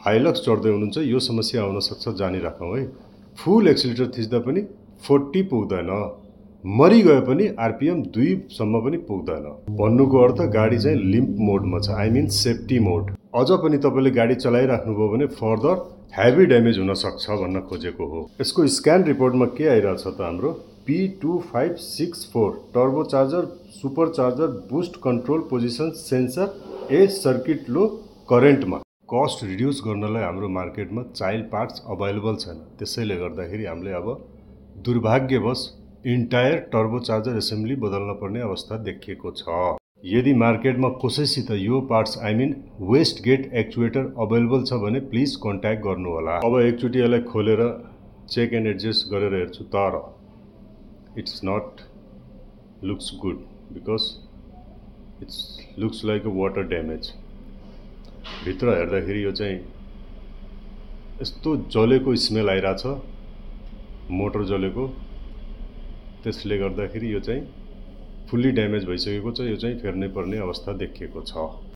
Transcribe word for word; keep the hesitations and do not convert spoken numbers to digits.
Hilux चढ्दै हुनुहुन्छ यो समस्या आउन सक्छ जानिराखौँ है। फुल एक्सिलेटर थिच्दा पनि चालीस पुग्दैन, मरि गए पनि आरपिएम दुई सम्म पनि पुग्दैन। भन्नुको अर्थ गाडी चाहिँ लिम्प मोडमा छ, आई मिन सेफ्टी मोड। अझ पनि तपाईले गाडी चलाइराख्नुभयो भने फर्दर हेभी ड्यामेज हुन सक्छ भन्न खोजेको हो। यसको स्क्यान रिपोर्टमा के आइरहेछ त हाम्रो P two five six four turbo charger super charger boost control position sensor A circuit low करेन्टमा। कस्ट रिड्युस गर्नलाई हाम्रो मार्केटमा चाइल्ड पार्ट्स अभाइलेबल छैन, त्यसैले गर्दाखेरि हामीले अब दुर्भाग्यवश इन्टायर टर्बो चार्जर एसेम्बली बदल्न पर्ने अवस्था देखिएको छ। यदि मार्केटमा कसैसित यो parts I mean waste gate actuator available छ भने प्लिज कन्ट्याक्ट गर्नु होला। अब एकचोटि यसलाई खोलेर चेक एन्ड एडजस्ट गरेर हेर्छु, तर it's not looks good because it's looks like a water damage. भित्र हेर्दाखेरि यो चाहिँ यस्तो जलेको स्मेल आइरहेछ, मोटर जलेको, त्यसले गर्दाखेरि यो चाहिँ फुल्ली ड्यामेज भइसकेको छ। यो चाहिँ फेर्नै पर्ने अवस्था देखिएको छ।